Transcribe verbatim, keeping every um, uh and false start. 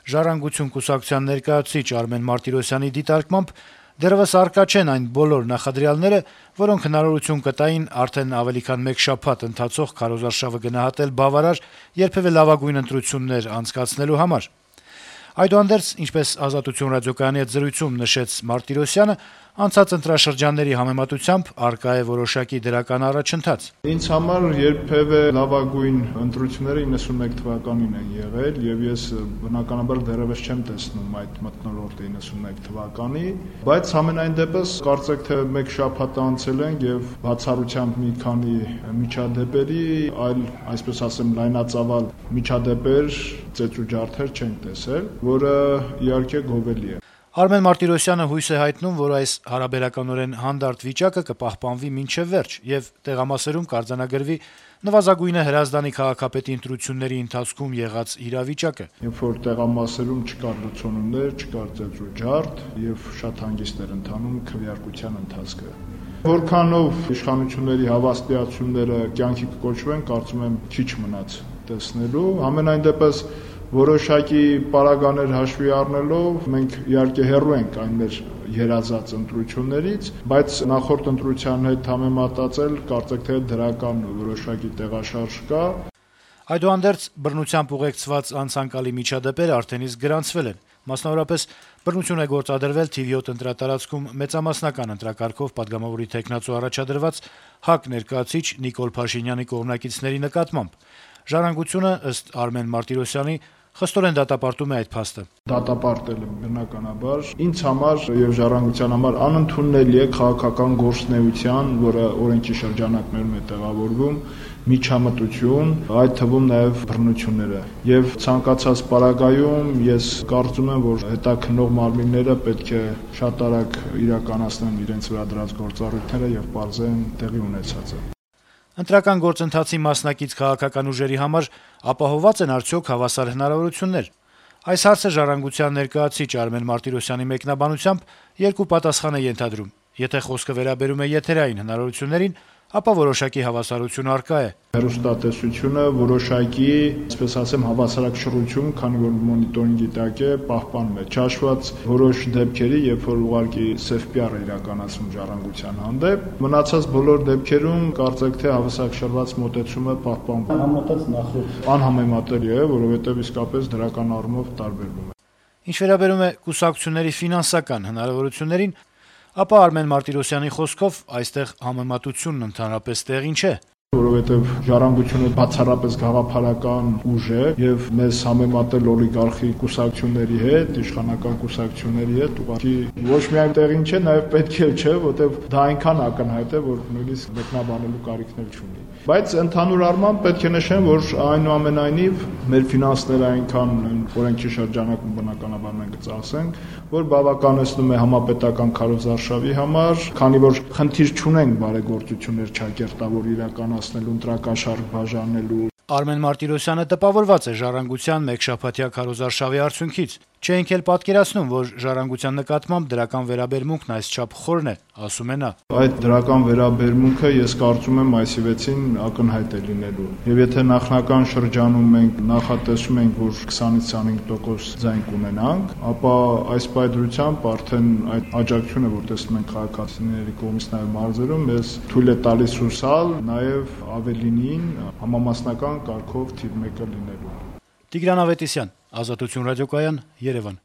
«Ժառանգություն» կուսակցության ներկայացուցիչ Արմեն Մարտիրոսյանի դիտարկմամբ դեռեւս առկա չեն այն բոլոր նախադրյալները, որոնք հնարավորություն կտային արդեն ավելի քան մեկ շաբաթ ընթացող քարոզարշավը գնահատել բավարար երբեւէ լավագույն ընտրություններ անցկացնելու համար։ Այդուհանդերձ, ինչպես «Ազատություն» ռադիոկայանի հետ զրույցում նշեց Մարտիրոսյանը, անցած ընտրաշրջանների համեմատությամբ առկա է որոշակի դրական առաջընթաց։ Ինձ համար երբևէ լավագույն ընտրությունները իննսունմեկ թվականին են եղել, եւ ես բնականաբար դեռեւս չեմ տեսնում այդ մթնոլորտը իննսունմեկ թվականի, բայց համենայն դեպս կարծեք թե մեկ շաբաթ անցել են եւ բացառությամբ մի քանի միջադեպերի, այլ այսպես ասեմ լայնածավալ միջադեպեր, ծեծուջարդեր չենք տեսել, որը իհարկե գովելի է։ Արմեն Մարտիրոսյանը հույս է հայտնում, որ այս հարաբերականորեն հանդարտ վիճակը կպահպանվի մինչև վերջ եւ տեղամասերում կարձանագրվի նվազագույնը Հրազդանի քաղաքապետի ընտրությունների ընթացքում եղած իրավիճակը։ Երբ որ տեղամասերում չկար լուծումներ, չկար ծեծուջարդ եւ շատ հանգիստ էր ընթանում քվեարկության ընթացքը։ Որքանով իշխանությունների հավաստիացումները կյանքի կկոչվեն, կարծում եմ քիչ մնաց տեսնելու, ամենայն դեպս որոշակի պարագաներ հաշվի առնելով մենք իհարկե հեռու ենք այն մեր երազած ընտրություններից, բայց նախորդ ընտրության հետ համեմատածել կարծեք թե դրական որոշակի տեղաշարժ կա։ Այդուհանդերձ բռնությամբ ուղեկցված անցանկալի միջադեպերը արդեն իսկ գրանցվել են։ Մասնավորապես բռնություն է գործադրվել թիվ յոթ ընտրատարածքում մեծամասնական ընտրակարգով падգամավորի թեկնածու առաջադրված ՀԱԿ ներկայացուցիչ Նիկոլ Փաշինյանի կողմնակիցների նկատմամբ։ Ժառանգությունը, ըստ Արմեն Մարտիրոսյանի, խստորեն դատապարտում է այդ փաստը։ Դատապարտելը բնականաբար ինձ համար եւ Ժառանգության համար անընդունելի է քաղաքական գործունեության, որը օրենքի շրջանակներում է տեղավորվում, միջամտություն, այդ թվում նաեւ բռնությունները։ Եվ ցանկացած պարագայում ես կարծում եմ, որ հետաքննող մարմինները պետք է շատ արագ իրականացնեն իրենց վրա դրած գործառույթները եւ պարզեն տեղի ունեցածը։ Ընտրական գործընթացի մասնակից քաղաքական ուժերի համար ապահովված են արդյոք հավասար հնարավորություններ։ Այս հարցը Ժառանգության ներկայացուցիչ Արմեն Մարտիրոսյանի մեկնաբանությամբ երկու պատասխան է ենթադրում։ Եթե խոսքը վերաբերում է եթերային հնարավորություններին, ապա որոշակի հավասարություն առկա է։ Հեռուստատեսությունը որոշակի, այսպես ասեմ, հավասարակշռություն, քանի որ մոնիտորինգի տակ է, պահպանում է։ Չհաշված որոշ դեպքերի, երբ որ ուղղակի սև պիար է իրականացվում Ժառանգության հանդեպ, մնացած բոլոր դեպքերում կարծեք թե հավասարակշռված մոտեցումը պահպանվում է։ Համեմատած նախորդ անհամեմատելի է, որովհետև իսկապես դրական առումով տարբերվում է։ Ինչ վերաբերում է կուսակցությունների ֆինանսական հնարավորություններին, ապա Արմեն Մարտիրոսյանի խոսքով այստեղ համեմատությունն ընդհանրապես տեղին չէ։ Որովհետև Ժառանգությունը բացառապես գաղափարական ուժ է եւ մեզ համեմատել օլիգարխի կուսակցությունների հետ, իշխանական կուսակցությունների հետ ուղղակի ոչ միայն տեղին չէ, նաեւ պետք էլ չէ, որովհետև դա այնքան ակնհայտ է, որ նույնիսկ մեկնաբանելու կարիքն չունի։ Բայց ընդհանուր առմամբ պետք է նշեմ, որ այնուամենայնիվ մեր ֆինանսները այնքան օրենքի շրջանակում բնականաբար մենք ծախսենք, որ բավականեցնում է համապետական քարոզարշավի համար, քանի որ խնդիր չունենք բարեգործություններ չակերտավոր իրականացնելու, ընտրակաշառք բաժանելու։ Արմեն Մարտիրոսյանը տպավորված է Ժառանգության մեկշաբաթյա քարոզարշավի արդյունքից։ Չենք էլ պատկերացնում, որ Ժառանգության նկատմամբ դրական վերաբերմունքն այսչափ խորն է, ասում է նա։ Այդ դրական վերաբերմունքը ես կարծում եմ այսի վեցին ակնհայտ է լինելու։ Եվ եթե նախնական շրջանում մենք նախատեսում ենք, որ քսանից քսանհինգ տոկոս ձայն կունենանք, ապա այս պայծրությամբ արդեն այդ աջակցությունը, որ տեսնում ենք քաղաքացիների կողմից նաև մարզերում, մեզ թույլ է տալիս հուսալ նաև ավելինին համամասնական կարգով թիվ մեկը լինելու։ Տիգրան Ավետիսյան, Ազատություն ռադիոկայան, Երևան։